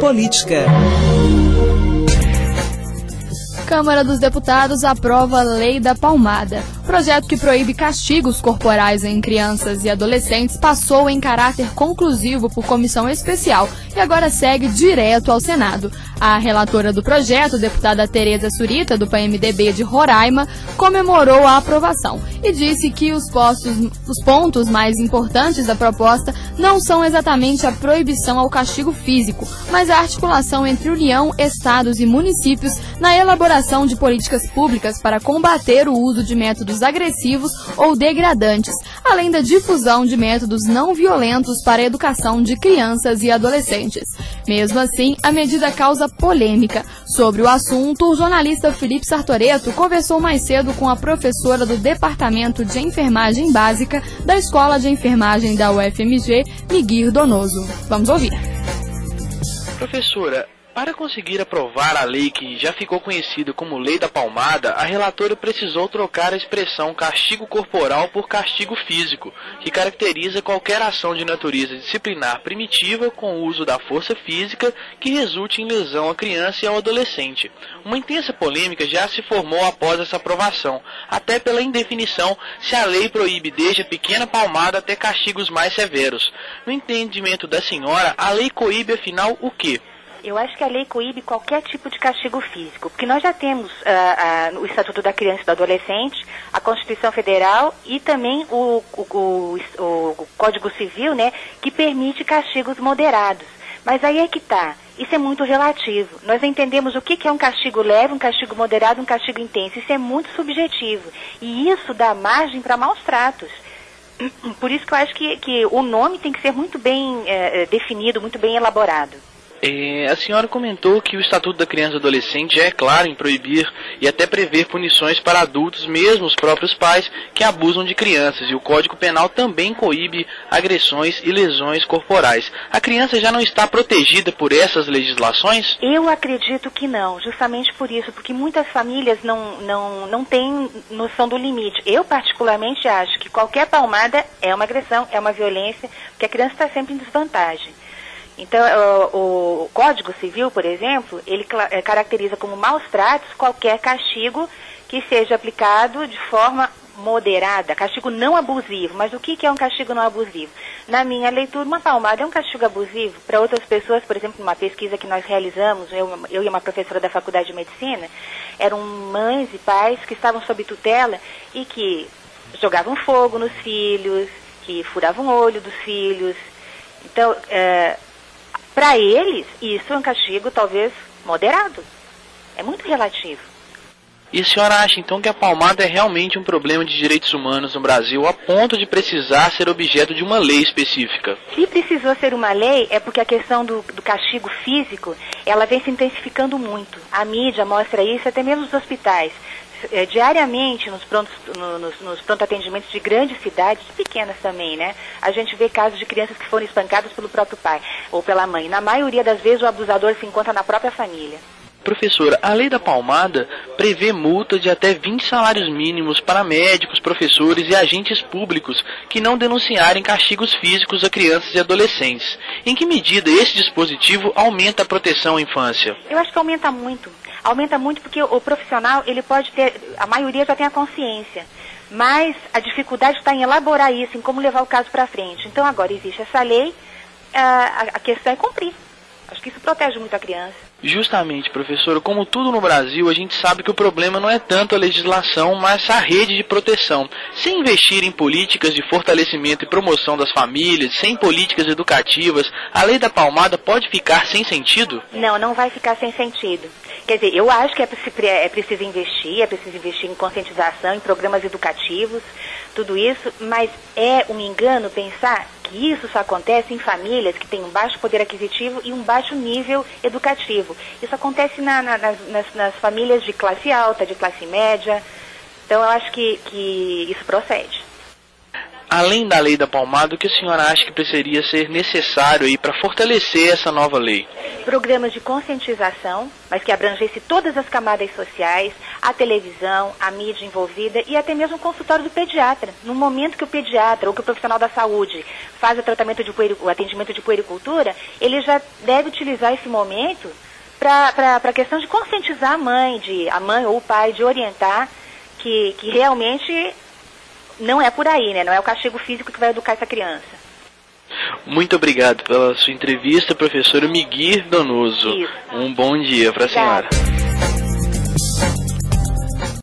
política. Câmara dos Deputados aprova a Lei da Palmada. O projeto que proíbe castigos corporais em crianças e adolescentes passou em caráter conclusivo por comissão especial e agora segue direto ao Senado. A relatora do projeto, deputada Tereza Surita, do PMDB de Roraima, comemorou a aprovação e disse que os pontos mais importantes da proposta não são exatamente a proibição ao castigo físico, mas a articulação entre União, estados e municípios na elaboração de políticas públicas para combater o uso de métodos agressivos ou degradantes, além da difusão de métodos não violentos para a educação de crianças e adolescentes. Mesmo assim, a medida causa polêmica. Sobre o assunto, o jornalista Felipe Sartoreto conversou mais cedo com a professora do Departamento de Enfermagem Básica da Escola de Enfermagem da UFMG, Miguir Donoso. Vamos ouvir. Professora, para conseguir aprovar a lei que já ficou conhecida como Lei da Palmada, a relatora precisou trocar a expressão castigo corporal por castigo físico, que caracteriza qualquer ação de natureza disciplinar primitiva com o uso da força física que resulte em lesão à criança e ao adolescente. Uma intensa polêmica já se formou após essa aprovação, até pela indefinição se a lei proíbe desde a pequena palmada até castigos mais severos. No entendimento da senhora, a lei coíbe afinal o quê? Eu acho que a lei coíbe qualquer tipo de castigo físico, porque nós já temos o Estatuto da Criança e do Adolescente, a Constituição Federal e também o Código Civil, né, que permite castigos moderados. Mas aí é que está, isso é muito relativo. Nós entendemos o que é um castigo leve, um castigo moderado, um castigo intenso. Isso é muito subjetivo e isso dá margem para maus tratos. Por isso que eu acho que o nome tem que ser muito bem definido, muito bem elaborado. A senhora comentou que o Estatuto da Criança e do Adolescente já é claro em proibir e até prever punições para adultos, mesmo os próprios pais, que abusam de crianças, e o Código Penal também coíbe agressões e lesões corporais. A criança já não está protegida por essas legislações? Eu acredito que não, justamente por isso, porque muitas famílias não têm noção do limite. Eu particularmente acho que qualquer palmada é uma agressão, é uma violência, porque a criança está sempre em desvantagem. Então, o Código Civil, por exemplo, ele caracteriza como maus tratos qualquer castigo que seja aplicado de forma moderada, castigo não abusivo. Mas o que é um castigo não abusivo? Na minha leitura, uma palmada é um castigo abusivo. Para outras pessoas, por exemplo, numa pesquisa que nós realizamos, eu e uma professora da Faculdade de Medicina, eram mães e pais que estavam sob tutela e que jogavam fogo nos filhos, que furavam o olho dos filhos. Então, para eles, isso é um castigo talvez moderado. É muito relativo. E a senhora acha então que a palmada é realmente um problema de direitos humanos no Brasil, a ponto de precisar ser objeto de uma lei específica? Se precisou ser uma lei, é porque a questão do castigo físico, ela vem se intensificando muito. A mídia mostra isso, até mesmo nos hospitais. Diariamente, nos pronto atendimentos de grandes cidades, pequenas também, né? A gente vê casos de crianças que foram espancadas pelo próprio pai ou pela mãe. Na maioria das vezes, o abusador se encontra na própria família. Professora, a Lei da Palmada prevê multa de até 20 salários mínimos para médicos, professores e agentes públicos que não denunciarem castigos físicos a crianças e adolescentes. Em que medida esse dispositivo aumenta a proteção à infância? Eu acho que aumenta muito. Aumenta muito porque o profissional, ele pode ter, a maioria já tem a consciência, mas a dificuldade está em elaborar isso, em como levar o caso para frente. Então agora existe essa lei, a questão é cumprir. Acho que isso protege muito a criança. Justamente, professora, como tudo no Brasil, a gente sabe que o problema não é tanto a legislação, mas a rede de proteção. Sem investir em políticas de fortalecimento e promoção das famílias, sem políticas educativas, a Lei da Palmada pode ficar sem sentido? Não, não vai ficar sem sentido. Quer dizer, eu acho que é preciso investir em conscientização, em programas educativos, tudo isso, mas é um engano pensar que isso só acontece em famílias que têm um baixo poder aquisitivo e um baixo nível educativo. Isso acontece nas famílias de classe alta, de classe média. Então eu acho que isso procede. além da lei da palmada, o que a senhora acha que precisaria ser necessário aí para fortalecer essa nova lei? Programas de conscientização, mas que abrangesse todas as camadas sociais, a televisão, a mídia envolvida e até mesmo o consultório do pediatra. No momento que o pediatra ou que o profissional da saúde faz o atendimento de puericultura, ele já deve utilizar esse momento para a questão de conscientizar a mãe ou o pai, de orientar que realmente não é por aí, né? Não é o castigo físico que vai educar essa criança. Muito obrigado pela sua entrevista, professora Miguir Donoso. Isso. Um bom dia para a senhora.